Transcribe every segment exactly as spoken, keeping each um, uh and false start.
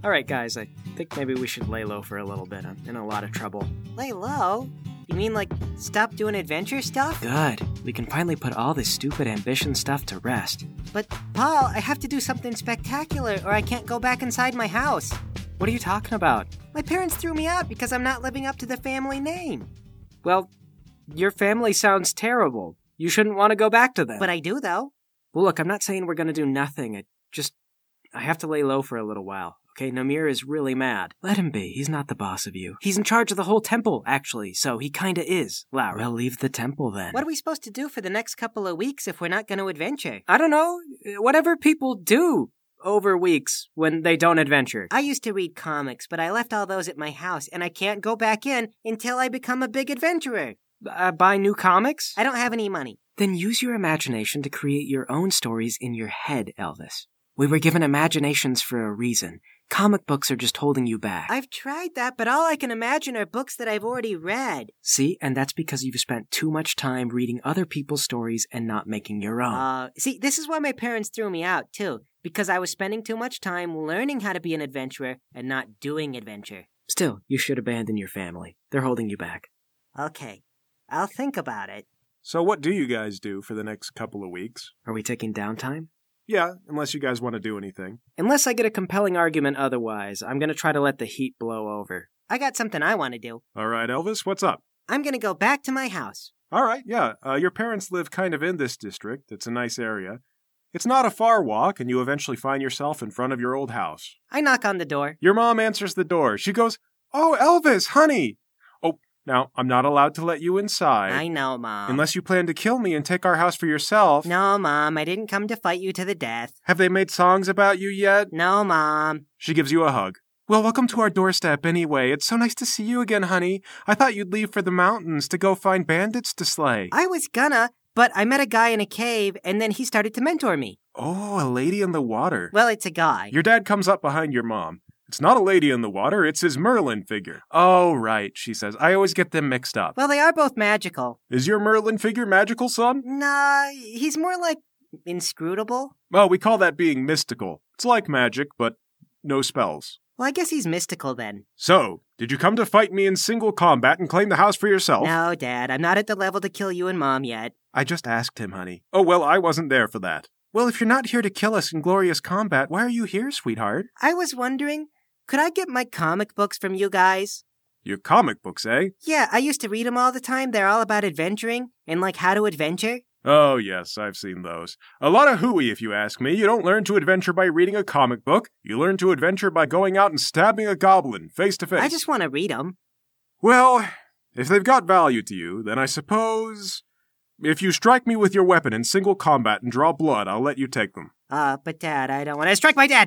Alright guys, I think maybe we should lay low for a little bit. I'm in a lot of trouble. Lay low? You mean like stop doing adventure stuff? Good. We can finally put all this stupid ambition stuff to rest. But, Paul, I have to do something spectacular or I can't go back inside my house. What are you talking about? My parents threw me out because I'm not living up to the family name. Well, your family sounds terrible. You shouldn't want to go back to them. But I do, though. Well, look, I'm not saying we're going to do nothing. It just... I have to lay low for a little while. Okay, Namir is really mad. Let him be. He's not the boss of you. He's in charge of the whole temple, actually, so he kinda is, Laura. We'll leave the temple then. What are we supposed to do for the next couple of weeks if we're not going to adventure? I don't know. Whatever people do over weeks when they don't adventure. I used to read comics, but I left all those at my house, and I can't go back in until I become a big adventurer. Uh, buy new comics? I don't have any money. Then use your imagination to create your own stories in your head, Elvis. We were given imaginations for a reason. Comic books are just holding you back. I've tried that, but all I can imagine are books that I've already read. See, and that's because you've spent too much time reading other people's stories and not making your own. Uh, see, this is why my parents threw me out, too. Because I was spending too much time learning how to be an adventurer and not doing adventure. Still, you should abandon your family. They're holding you back. Okay, I'll think about it. So what do you guys do for the next couple of weeks? Are we taking downtime? Yeah, unless you guys want to do anything. Unless I get a compelling argument otherwise, I'm going to try to let the heat blow over. I got something I want to do. All right, Elvis, what's up? I'm going to go back to my house. All right, yeah. Uh, your parents live kind of in this district. It's a nice area. It's not a far walk, and you eventually find yourself in front of your old house. I knock on the door. Your mom answers the door. She goes, "Oh, Elvis, honey." Oh, now, I'm not allowed to let you inside. I know, Mom. Unless you plan to kill me and take our house for yourself. No, Mom, I didn't come to fight you to the death. Have they made songs about you yet? No, Mom. She gives you a hug. Well, welcome to our doorstep anyway. It's so nice to see you again, honey. I thought you'd leave for the mountains to go find bandits to slay. I was gonna, but I met a guy in a cave, and then he started to mentor me. Oh, a lady in the water. Well, it's a guy. Your dad comes up behind your mom. It's not a lady in the water, it's his Merlin figure. Oh, right, she says. I always get them mixed up. Well, they are both magical. Is your Merlin figure magical, son? Nah, he's more like inscrutable. Well, we call that being mystical. It's like magic, but no spells. Well, I guess he's mystical then. So, did you come to fight me in single combat and claim the house for yourself? No, Dad, I'm not at the level to kill you and Mom yet. I just asked him, honey. Oh, well, I wasn't there for that. Well, if you're not here to kill us in glorious combat, why are you here, sweetheart? I was wondering, could I get my comic books from you guys? Your comic books, eh? Yeah, I used to read them all the time. They're all about adventuring and like how to adventure. Oh, yes, I've seen those. A lot of hooey, if you ask me. You don't learn to adventure by reading a comic book. You learn to adventure by going out and stabbing a goblin face to face. I just want to read them. Well, if they've got value to you, then I suppose... If you strike me with your weapon in single combat and draw blood, I'll let you take them. Uh, but Dad, I don't want to strike my dad!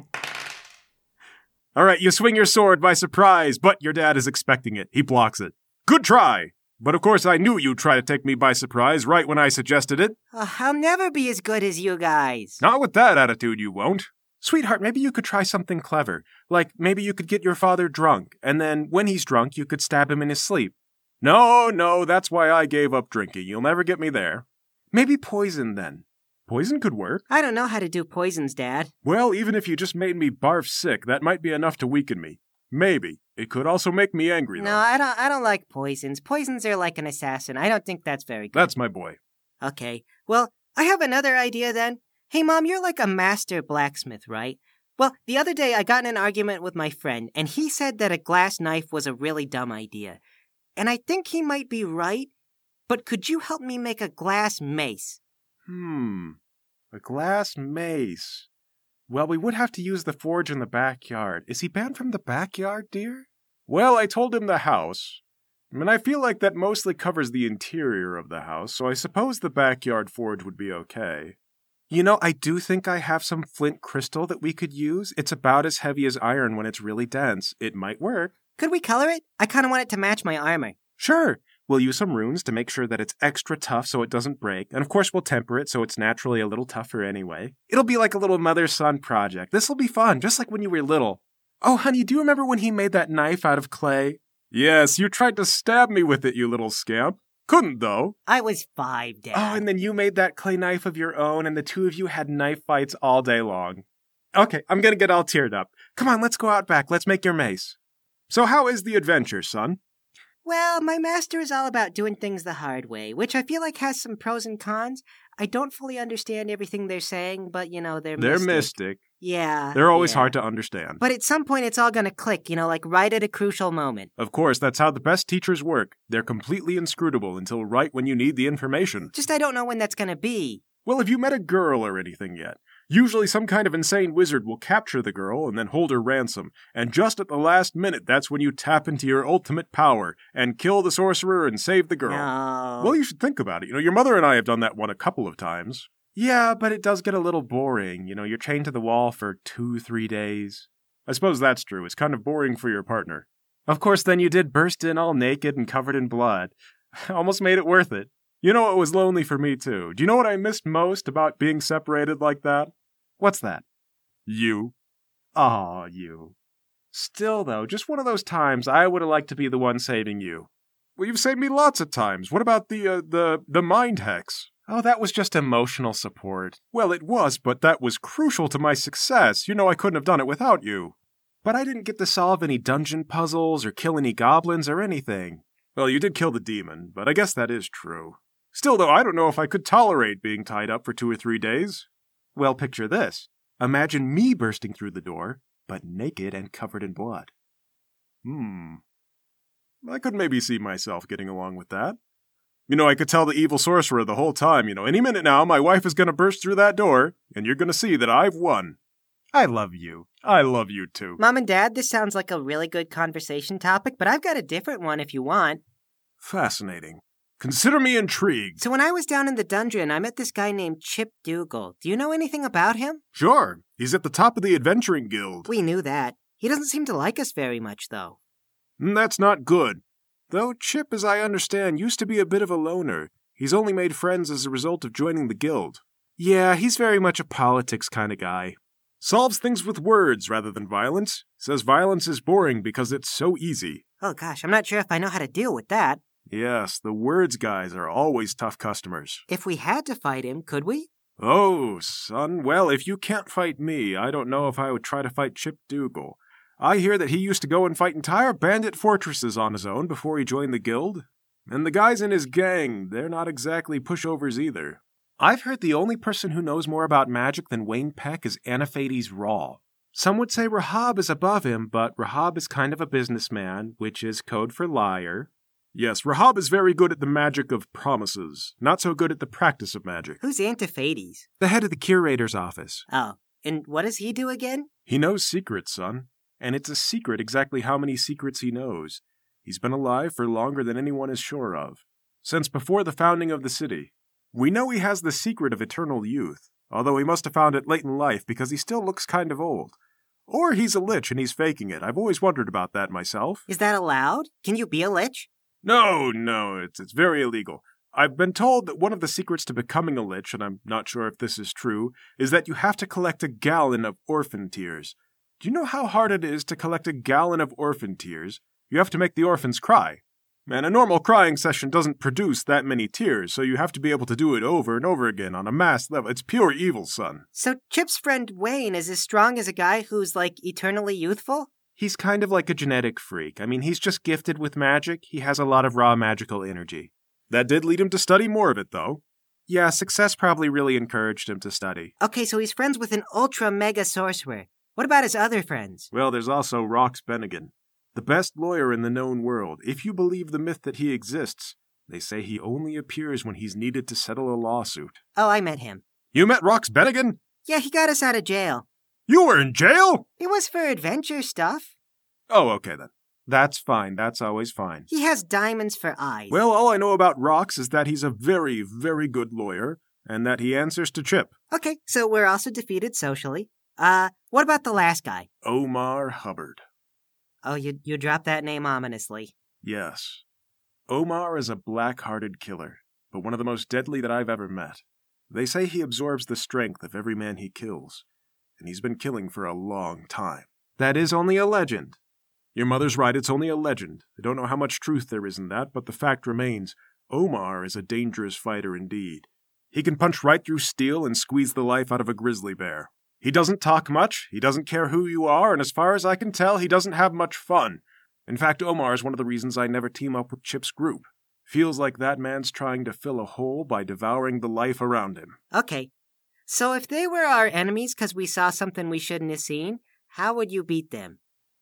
All right, you swing your sword by surprise, but your dad is expecting it. He blocks it. Good try! But of course I knew you'd try to take me by surprise right when I suggested it. Uh, I'll never be as good as you guys. Not with that attitude, you won't. Sweetheart, maybe you could try something clever. Like, maybe you could get your father drunk, and then when he's drunk, you could stab him in his sleep. No, no, that's why I gave up drinking. You'll never get me there. Maybe poison, then. Poison could work. I don't know how to do poisons, Dad. Well, even if you just made me barf sick, that might be enough to weaken me. Maybe. It could also make me angry, though. No, I don't I don't like poisons. Poisons are like an assassin. I don't think that's very good. That's my boy. Okay. Well, I have another idea then. Hey, Mom, you're like a master blacksmith, right? Well, the other day I got in an argument with my friend, and he said that a glass knife was a really dumb idea. And I think he might be right, but could you help me make a glass mace? Hmm. A glass mace. Well, we would have to use the forge in the backyard. Is he banned from the backyard, dear? Well, I told him the house. And I feel like that mostly covers the interior of the house, so I suppose the backyard forge would be okay. You know, I do think I have some flint crystal that we could use. It's about as heavy as iron when it's really dense. It might work. Could we color it? I kind of want it to match my armor. Sure. We'll use some runes to make sure that it's extra tough so it doesn't break. And of course we'll temper it so it's naturally a little tougher anyway. It'll be like a little mother-son project. This'll be fun, just like when you were little. Oh, honey, do you remember when he made that knife out of clay? Yes, you tried to stab me with it, you little scamp. Couldn't, though. I was five, Dad. Oh, and then you made that clay knife of your own, and the two of you had knife fights all day long. Okay, I'm gonna get all teared up. Come on, let's go out back. Let's make your mace. So how is the adventure, son? Well, my master is all about doing things the hard way, which I feel like has some pros and cons. I don't fully understand everything they're saying, but, you know, they're, They're mystic. mystic. Yeah. They're always yeah. hard to understand. But at some point, it's all going to click, you know, like right at a crucial moment. Of course, that's how the best teachers work. They're completely inscrutable until right when you need the information. Just I don't know when that's going to be. Well, have you met a girl or anything yet? Usually some kind of insane wizard will capture the girl and then hold her ransom, and just at the last minute, that's when you tap into your ultimate power and kill the sorcerer and save the girl. No. Well, you should think about it. You know, your mother and I have done that one a couple of times. Yeah, but it does get a little boring. You know, you're chained to the wall for two, three days. I suppose that's true. It's kind of boring for your partner. Of course, then you did burst in all naked and covered in blood. Almost made it worth it. You know, it was lonely for me, too. Do you know what I missed most about being separated like that? What's that? You. Aw, you. Still, though, just one of those times I would have liked to be the one saving you. Well, you've saved me lots of times. What about the, uh, the, the mind hex? Oh, that was just emotional support. Well, it was, but that was crucial to my success. You know I couldn't have done it without you. But I didn't get to solve any dungeon puzzles or kill any goblins or anything. Well, you did kill the demon, but I guess that is true. Still, though, I don't know if I could tolerate being tied up for two or three days. Well, picture this. Imagine me bursting through the door, but naked and covered in blood. Hmm. I could maybe see myself getting along with that. You know, I could tell the evil sorcerer the whole time, you know, any minute now, my wife is going to burst through that door, and you're going to see that I've won. I love you. I love you, too. Mom and Dad, this sounds like a really good conversation topic, but I've got a different one if you want. Fascinating. Consider me intrigued. So when I was down in the dungeon, I met this guy named Chip Dougal. Do you know anything about him? Sure. He's at the top of the Adventuring Guild. We knew that. He doesn't seem to like us very much, though. That's not good. Though Chip, as I understand, used to be a bit of a loner. He's only made friends as a result of joining the guild. Yeah, he's very much a politics kind of guy. Solves things with words rather than violence. Says violence is boring because it's so easy. Oh gosh, I'm not sure if I know how to deal with that. Yes, the words guys are always tough customers. If we had to fight him, could we? Oh, son, well, if you can't fight me, I don't know if I would try to fight Chip Dougal. I hear that he used to go and fight entire bandit fortresses on his own before he joined the guild. And the guys in his gang, they're not exactly pushovers either. I've heard the only person who knows more about magic than Wayne Peck is Anaphades Raw. Some would say Rahab is above him, but Rahab is kind of a businessman, which is code for liar. Yes, Rahab is very good at the magic of promises, not so good at the practice of magic. Who's Antiphades? The head of the curator's office. Oh, and what does he do again? He knows secrets, son. And it's a secret exactly how many secrets he knows. He's been alive for longer than anyone is sure of. Since before the founding of the city. We know he has the secret of eternal youth, although he must have found it late in life because he still looks kind of old. Or he's a lich and he's faking it. I've always wondered about that myself. Is that allowed? Can you be a lich? No, no, it's it's very illegal. I've been told that one of the secrets to becoming a lich, and I'm not sure if this is true, is that you have to collect a gallon of orphan tears. Do you know how hard it is to collect a gallon of orphan tears? You have to make the orphans cry. And a normal crying session doesn't produce that many tears, so you have to be able to do it over and over again on a mass level. It's pure evil, son. So Chip's friend Wayne is as strong as a guy who's, like, eternally youthful? He's kind of like a genetic freak. I mean, he's just gifted with magic. He has a lot of raw magical energy. That did lead him to study more of it, though. Yeah, success probably really encouraged him to study. Okay, so he's friends with an ultra-mega sorcerer. What about his other friends? Well, there's also Rox Bennigan, the best lawyer in the known world. If you believe the myth that he exists, they say he only appears when he's needed to settle a lawsuit. Oh, I met him. You met Rox Bennigan? Yeah, he got us out of jail. You were in jail? It was for adventure stuff. Oh, okay then. That's fine. That's always fine. He has diamonds for eyes. Well, all I know about Rox is that he's a very, very good lawyer, and that he answers to Chip. Okay, so we're also defeated socially. Uh, what about the last guy? Omar Hubbard. Oh, you you dropped that name ominously. Yes. Omar is a black-hearted killer, but one of the most deadly that I've ever met. They say he absorbs the strength of every man he kills, and he's been killing for a long time. That is only a legend. Your mother's right, it's only a legend. I don't know how much truth there is in that, but the fact remains, Omar is a dangerous fighter indeed. He can punch right through steel and squeeze the life out of a grizzly bear. He doesn't talk much, he doesn't care who you are, and as far as I can tell, he doesn't have much fun. In fact, Omar is one of the reasons I never team up with Chip's group. Feels like that man's trying to fill a hole by devouring the life around him. Okay, so if they were our enemies because we saw something we shouldn't have seen, how would you beat them?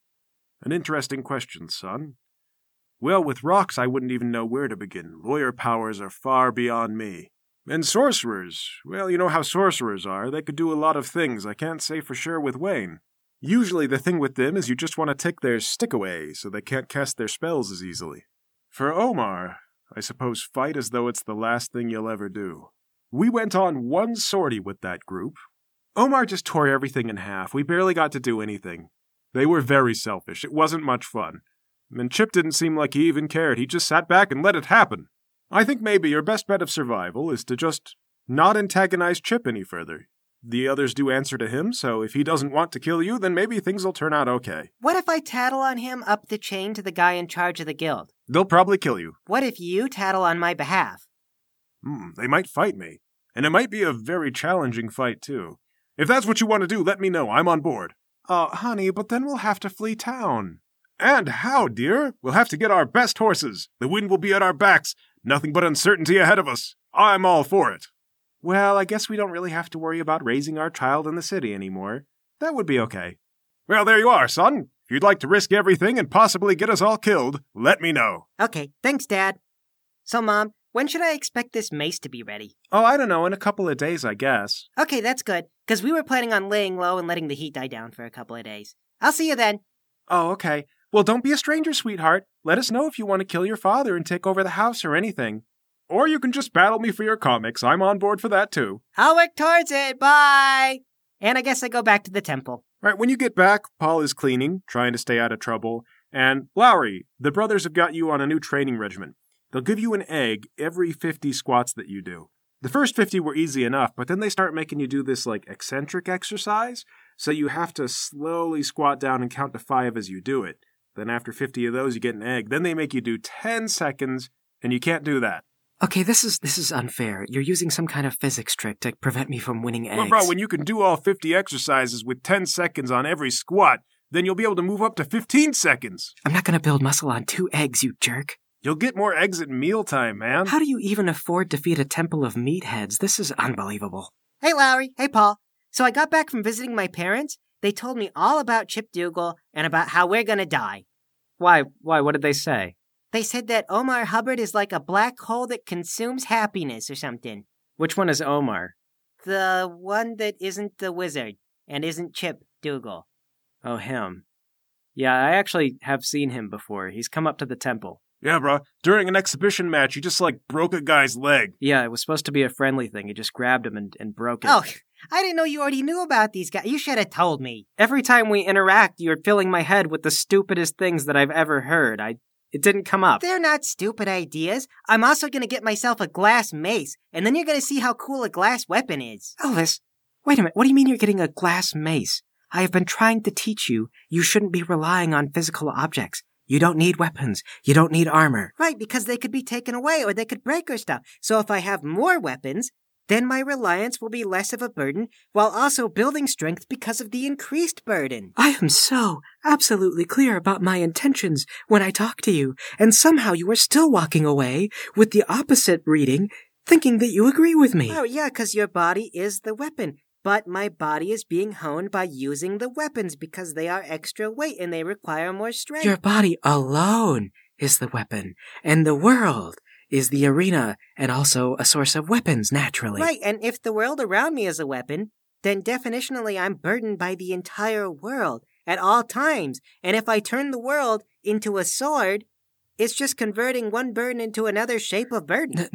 An interesting question, son. Well, with rocks, I wouldn't even know where to begin. Lawyer powers are far beyond me. And sorcerers, well, you know how sorcerers are. They could do a lot of things. I can't say for sure with Wayne. Usually the thing with them is you just want to take their stick away so they can't cast their spells as easily. For Omar, I suppose fight as though it's the last thing you'll ever do. We went on one sortie with that group. Omar just tore everything in half. We barely got to do anything. They were very selfish. It wasn't much fun. And Chip didn't seem like he even cared. He just sat back and let it happen. I think maybe your best bet of survival is to just not antagonize Chip any further. The others do answer to him, so if he doesn't want to kill you, then maybe things will turn out okay. What if I tattle on him up the chain to the guy in charge of the guild? They'll probably kill you. What if you tattle on my behalf? Hmm, they might fight me. And it might be a very challenging fight, too. If that's what you want to do, let me know. I'm on board. Oh, uh, honey, but then we'll have to flee town. And how, dear? We'll have to get our best horses. The wind will be at our backs. Nothing but uncertainty ahead of us. I'm all for it. Well, I guess we don't really have to worry about raising our child in the city anymore. That would be okay. Well, there you are, son. If you'd like to risk everything and possibly get us all killed, let me know. Okay, thanks, Dad. So, Mom, when should I expect this mace to be ready? Oh, I don't know, in a couple of days, I guess. Okay, that's good, because we were planning on laying low and letting the heat die down for a couple of days. I'll see you then. Oh, okay. Well, don't be a stranger, sweetheart. Let us know if you want to kill your father and take over the house or anything. Or you can just battle me for your comics. I'm on board for that, too. I'll work towards it. Bye! And I guess I go back to the temple. Right, when you get back, Paul is cleaning, trying to stay out of trouble. And, Lowry, the brothers have got you on a new training regimen. They'll give you an egg every fifty squats that you do. The first fifty were easy enough, but then they start making you do this, like, eccentric exercise. So you have to slowly squat down and count to five as you do it. Then after fifty of those, you get an egg. Then they make you do ten seconds, and you can't do that. Okay, this is this is unfair. You're using some kind of physics trick to prevent me from winning eggs. Well, bro, when you can do all fifty exercises with ten seconds on every squat, then you'll be able to move up to fifteen seconds. I'm not going to build muscle on two eggs, you jerk. You'll get more eggs at mealtime, man. How do you even afford to feed a temple of meatheads? This is unbelievable. Hey, Lowry. Hey, Paul. So I got back from visiting my parents. They told me all about Chip Dougal and about how we're gonna die. Why? Why? What did they say? They said that Omar Hubbard is like a black hole that consumes happiness or something. Which one is Omar? The one that isn't the wizard and isn't Chip Dougal. Oh, him. Yeah, I actually have seen him before. He's come up to the temple. Yeah, bro. During an exhibition match, you just, like, broke a guy's leg. Yeah, it was supposed to be a friendly thing. You just grabbed him and, and broke it. Oh, I didn't know you already knew about these guys. You should have told me. Every time we interact, you're filling my head with the stupidest things that I've ever heard. I It didn't come up. They're not stupid ideas. I'm also going to get myself a glass mace, and then you're going to see how cool a glass weapon is. Elvis, wait a minute. What do you mean you're getting a glass mace? I have been trying to teach you you shouldn't be relying on physical objects. You don't need weapons. You don't need armor. Right, because they could be taken away or they could break or stuff. So if I have more weapons, then my reliance will be less of a burden while also building strength because of the increased burden. I am so absolutely clear about my intentions when I talk to you, and somehow you are still walking away with the opposite reading, thinking that you agree with me. Oh, yeah, because your body is the weapon. But my body is being honed by using the weapons because they are extra weight and they require more strength. Your body alone is the weapon, and the world is the arena and also a source of weapons, naturally. Right, and if the world around me is a weapon, then definitionally I'm burdened by the entire world at all times. And if I turn the world into a sword, it's just converting one burden into another shape of burden.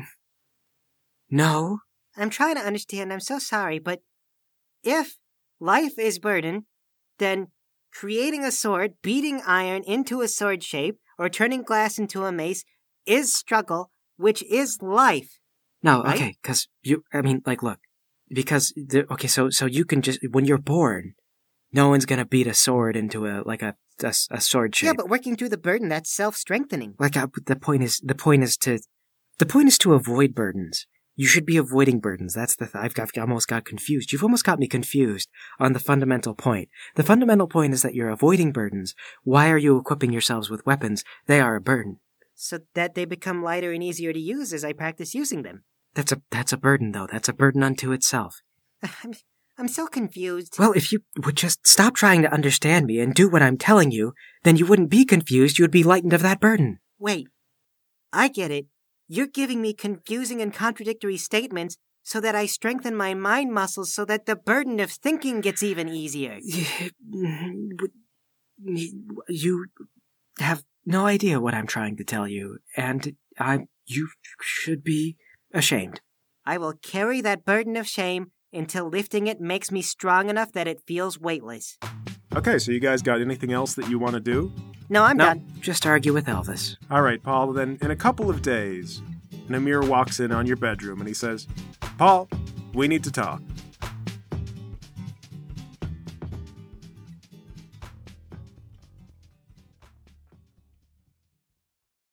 No. I'm trying to understand. I'm so sorry, but if life is burden, then creating a sword, beating iron into a sword shape, or turning glass into a mace is struggle, which is life. No, right? okay, because you, I mean, like, look, because, the, okay, so so you can just, when you're born, no one's going to beat a sword into a, like a, a, a sword shape. Yeah, but working through the burden, that's self-strengthening. Like, uh, the point is, the point is to, the point is to avoid burdens. You should be avoiding burdens. That's the th- I've, got, I've almost got confused. You've almost got me confused on the fundamental point. The fundamental point is that you're avoiding burdens. Why are you equipping yourselves with weapons? They are a burden. So that they become lighter and easier to use as I practice using them. That's a that's a burden, though. That's a burden unto itself. I'm, I'm so confused. Well, if you would just stop trying to understand me and do what I'm telling you, then you wouldn't be confused. You would be lightened of that burden. Wait. I get it. You're giving me confusing and contradictory statements so that I strengthen my mind muscles so that the burden of thinking gets even easier. You have no idea what I'm trying to tell you, and I you should be ashamed. I will carry that burden of shame until lifting it makes me strong enough that it feels weightless. Okay, so you guys got anything else that you want to do? No, I'm no, done. Just argue with Elvis. All right, Paul, then in a couple of days, Namir walks in on your bedroom and he says, Paul, we need to talk.